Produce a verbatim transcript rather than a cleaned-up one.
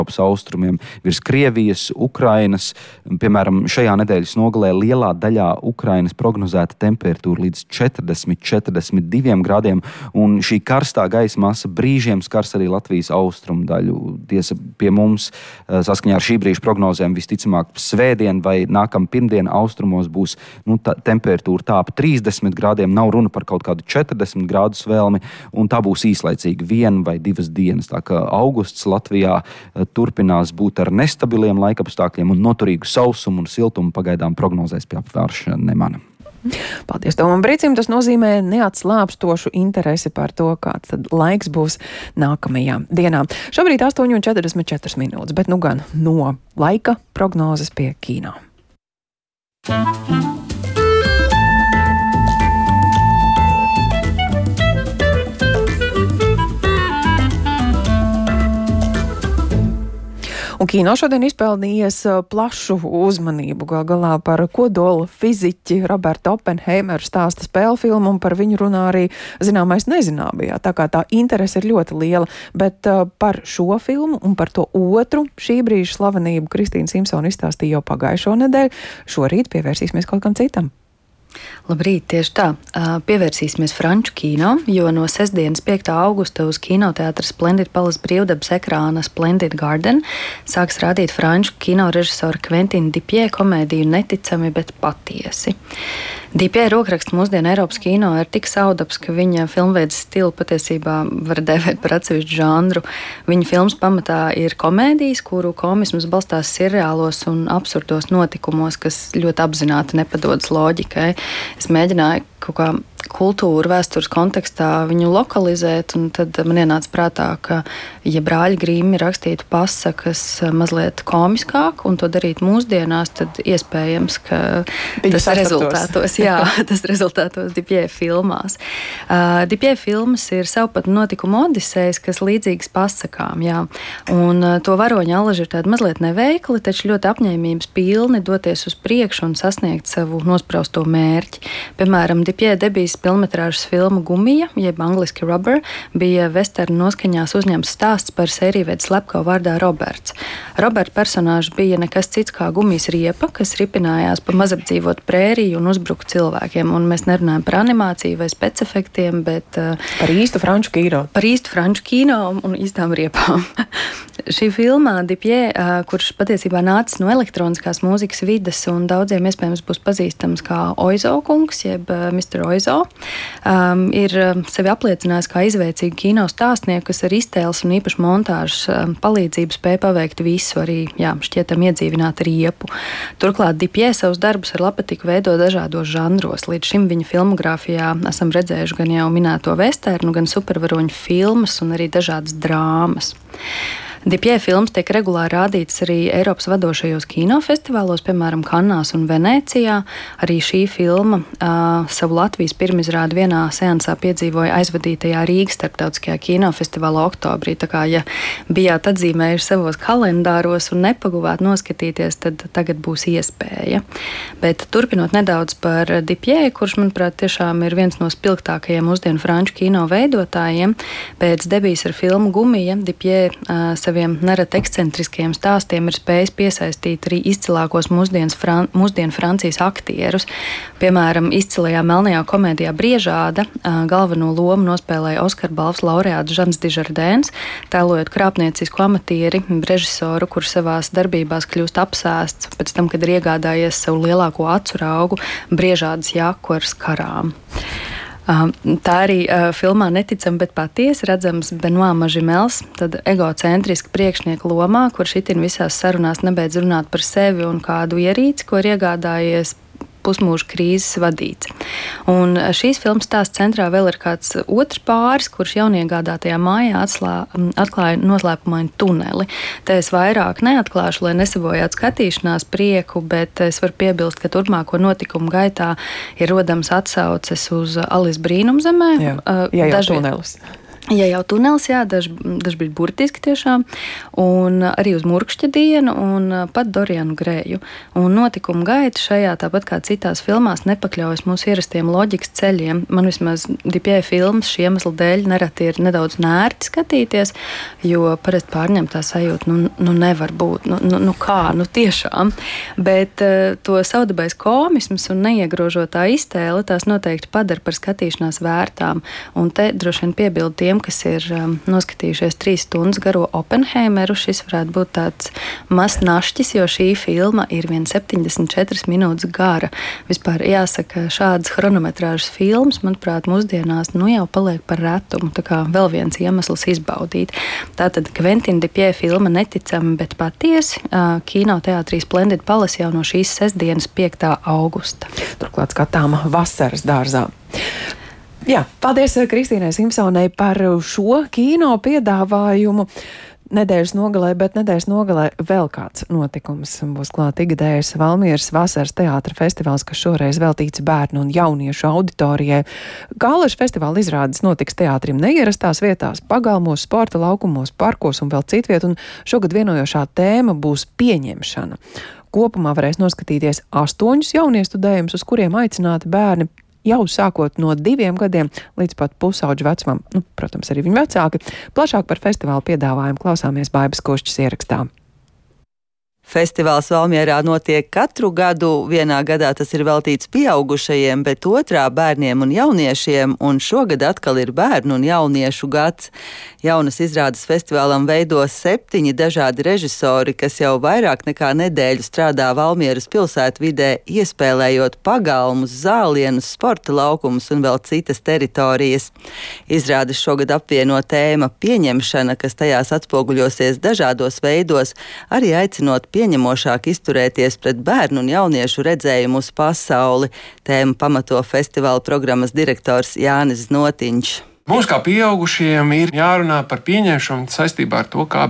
Eiropas austrumiem, virs Krievijas, Ukrainas. Piemēram, šajā nedēļas nogalē lielā daļā Ukrainas prognozēta temperatūra līdz četrdesmit līdz četrdesmit diviem grādiem, un šī karstā gaisa masa brīžiem skars arī Latvijas austrumu daļu. Tiesa pie mums, saskaņā ar šī brīža prognozēm, visticamāk svētdien vai nākam pirmdien austrumos būs nu, tā, temperatūra tā ap trīsdesmit grādiem, nav runa par kaut kādu četrdesmit grādu svēlmi, un tā būs īslaicīgi viena vai divas dienas. Tā kā augusts Latvijā turpinās būt ar nestabiliem laikapstākļiem un noturīgu sausumu un siltumu pagaidām prognozēs pie apvērša nemana. Paldies Tomam Brīcim, tas nozīmē neatslāpstošu interesi par to, kāds tad laiks būs nākamajām dienām. Šobrīd astoņi un četrdesmit četras minūtes, bet nu gan no laika prognozes pie kino. Un kino šodien izpelnījies plašu uzmanību, gal galā par kodola fiziķi Roberta Oppenheimeru stāsta spēļu filmu, un par viņu runā arī zināmais nezināmajā. Tā kā tā interese ir ļoti liela, bet uh, par šo filmu un par to otru šī brīža slavenību Kristīna Simpsona izstāstīja jau pagājušo nedēļu. Šorīt pievērsīsimies kaut kam citam. Labrīt, tieši tā. Pievērsīsimies franču kino, jo no sestdienas piekta augusta uz kinoteātra Splendid Palace brīvdabas ekrāna Splendid Garden sāks rādīt franču kino režisora Quentina Dupieux komēdiju Neticami, bet patiesi. Dupieux rokraksts mūsdienu Eiropas kino ir tik saudaps, ka viņa filmveids stilu patiesībā var dēvēt par atsevišķu žanru. Viņa filmas pamatā ir komēdijas, kuru komisms balstās sirreālos un absurdos notikumos, kas ļoti apzināti nepadodas loģikai. Es mēģināju kaut kā kultūru, vēstures kontekstā viņu lokalizēt, un tad man ienāca prātā, ka, ja brāļi Grīmi rakstītu pasakas mazliet komiskāk un to darīt mūsdienās, tad iespējams, ka Viņi tas rezultātos, jā, tas rezultātos Dupieux filmās. Uh, Dupieux filmas ir savpat notikuma odisejas, kas līdzīgas pasakām, jā, un uh, to varoņa alaži ir tādi mazliet neveikli, taču ļoti apņēmības pilni doties uz priekšu un sasniegt savu nosprausto mērķi. Piemēram, Dupieux debijas filmetrāžas filma Gumija, jeb angliski Rubber, bija vesternu noskaņās uzņemts stāsts par sērijveidu slepkavu vārdā Roberts. Roberta personāžs bija nekas cits kā gumijas riepa, kas ripinājās pa mazapdzīvot prēriju un uzbruka cilvēkiem. Un mēs nerunājam par animāciju vai specifektiem, bet par īstu franču kino. Par īstu franču kino un īstām riepām. Šī filmā Dupieux, kurš patiesībā nācis no elektroniskās mūzikas vides un daudziem iespējams būs pazīstams kā Oizo kungs, jeb mister Oizo, um, ir sevi apliecinājis kā izveicīgu kino stāstnieku, kas ar iztēles un īpaši montāžas um, palīdzību spēja paveikt visu, arī jā, šķietam iedzīvināt riepu. Turklāt Dupieux savus darbus ar labpatiku veido dažādos žanros. Līdz šim viņa filmogrāfijā esam redzējuši gan jau minēto vesternu, gan supervaroņu filmas un arī dažādas drāmas. Dupieux filmas tiek regulāri rādītas arī Eiropas vadošajos kinofestivālos, piemēram, Kannās un Venēcijā. Arī šī filma uh, savu Latvijas pirmizrādi vienā seansā piedzīvoja aizvadītajā Rīgas starptautiskajā kinofestivālā oktobrī. Tā kā, ja bijāt atzīmējuši savos kalendāros un nepaguvāt noskatīties, tad tagad būs iespēja. Bet turpinot nedaudz par Dupieux, kurš, manuprāt, tiešām ir viens no spilgtākajiem mūsdienu franču kino veidotājiem, pēc debijas ar filmu Gumija, Dupieux uh, saviem nereti ekscentriskajiem stāstiem ir spējis piesaistīt arī izcilākos mūsdienas Fran- mūsdienu Francijas aktierus. Piemēram, izcilajā melnajā komēdijā Briežāda galveno lomu nospēlēja Oskara balvas laureāts Žans Desjardins, tēlojot krāpniecisku amatieri, režisoru, kurš savās darbībās kļūst apsēsts pēc tam, kad ir iegādājies savu lielāko acu raugu Briežādas jaku ar skarām. Tā arī uh, filmā Neticami, bet patiesi redzams Benoît Magimels, tad egocentriski priekšnieku lomā, kurš itin visās sarunās nebeidz runāt par sevi un kādu ierīci, ko ir iegādājies pusmūža krīzes vadīts. Un šīs filmas stāsts centrā vēl ir kāds otrs pāris, kurš jauniegādātajā mājā atslā, atklāja noslēpumainu tuneli. Te es vairāk neatklāšu, lai nesabojātu skatīšanās prieku, bet es varu piebilst, ka turpmāko notikumu gaitā ir rodams atsauces uz Alice brīnumzemē. Jā, jā, jā Dažvien... tunelis. Ja jau tunelis, jā, daži daž bija burtiski tiešām, un arī uz Murkšķa dienu, un pat Dorianu Grēju. Un notikuma gaita šajā, tāpat kā citās filmās, nepakļaujas mūsu ierastiem loģikas ceļiem. Man vismaz Dipjē filmas šī iemesla dēļ nereti ir nedaudz nērti skatīties, jo parasti pārņemtā sajūta, nu, nu nevar būt, nu, nu, nu kā, nu tiešām. Bet uh, to savdabais komisms un neiegrožotā iztēle tās noteikti padara par skatīšanās vērtām. Un te droši vien piebildu tiem, kas ir um, noskatījušies trīs stundas garo Oppenheimeru, šis varētu būt tāds mazs našķis, jo šī filma ir vien septiņdesmit četras minūtes gara. Vispār jāsaka, šādas chronometrāžas filmas, manuprāt, mūsdienās nu jau paliek par retumu, tā kā vēl viens iemesls izbaudīt. Tātad Kventina Dipjē filma Neticami, bet patiesi uh, kinoteātrī Splendid Palace jau no šīs sestdienas piekta augusta. Turklāt skatāma vasaras dārzā. Jā, paldies Kristīnai Simpsonai par šo kino piedāvājumu. Nedēļas nogalē, bet nedēļas nogalē vēl kāds notikums būs klāt ikgadējs Valmieras vasaras teātra festivāls, kas šoreiz veltīts bērnu un jauniešu auditorijai. Gālaša festivāla izrādes notiks teātrim neierastās vietās, pagalmos, sporta laukumos, parkos un vēl citviet, un šogad vienojošā tēma būs pieņemšana. Kopumā varēs noskatīties astoņus jauniestudējumus, uz kuriem aicināti bērni jau sākot no diviem gadiem līdz pat pusauģu vecumam, nu, protams, arī viņu vecāki. Plašāk par festivālu piedāvājumu klausāmies Baibas Kušķas ierakstā. Festivāls Valmierā notiek katru gadu. Vienā gadā tas ir veltīts pieaugušajiem, bet otrā bērniem un jauniešiem, un šogad atkal ir bērnu un jauniešu gads. Jaunas izrādes festivālam veido septiņi dažādi režisori, kas jau vairāk nekā nedēļu strādā Valmieras pilsētvidē, iespēlējot pagalmus, zālienus, sporta laukumus un vēl citas teritorijas. Izrādes šogad apvieno tēma pieņemšana, kas tajās atspoguļosies dažādos veidos, arī aicinot pieņemošāk izturēties pret bērnu un jauniešu redzējumu uz pasauli. Tēmu pamato festivāla programmas direktors Jānis Notiņš. Mums kā pieaugušajiem ir jārunā par pieņemšanu saistībā ar to, kā